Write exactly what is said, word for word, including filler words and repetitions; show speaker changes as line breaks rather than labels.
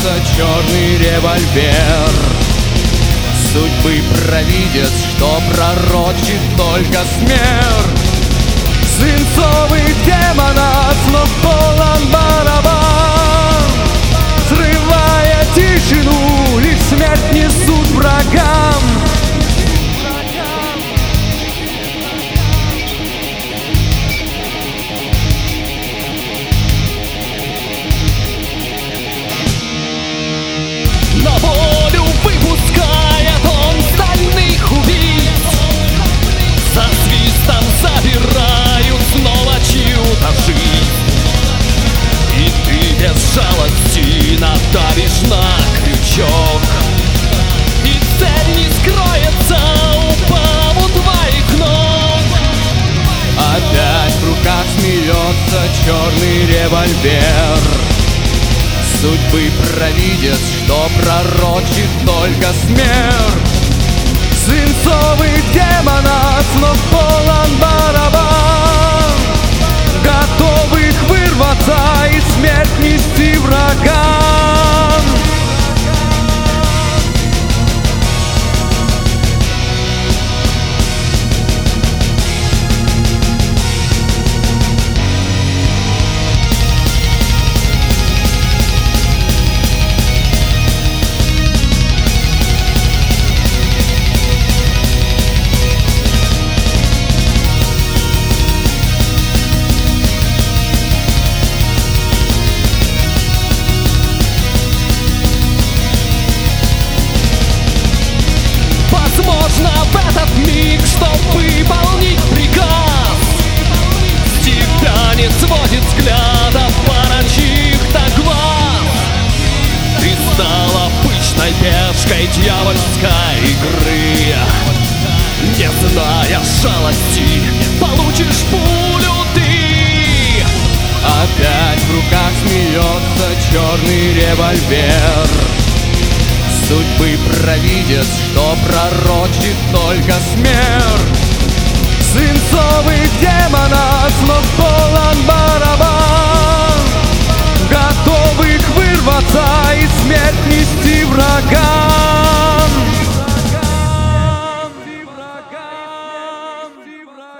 черный револьвер. Судьбы провидец, что пророчит только смерть. Свинцовых демонов, но полон барабан, срывая тишину, лишь смерть несут врагам.
На волю выпускает он стальных убийц, со свистом забирают снова чью-то жизнь. И ты без жалости надавишь на крючок, и цель не скроется, упав у твоих ног.
Опять в руках смеется черный револьвер. Судьбы провидец, что пророчит только смерть. Свинцовых демонов, но полон барабан, готовых вырваться и смерть нести врагам.
Возможно, в этот миг, чтоб выполнить приказ, с тебя не сводит взгляда пара чьих-то глаз. Ты стал обычной пешкой дьявольской игры. Не зная жалости, получишь пулю ты.
Опять в руках смеется черный револьвер. Судьбы провидец, что пророчит только смерть. Свинцовых демонов,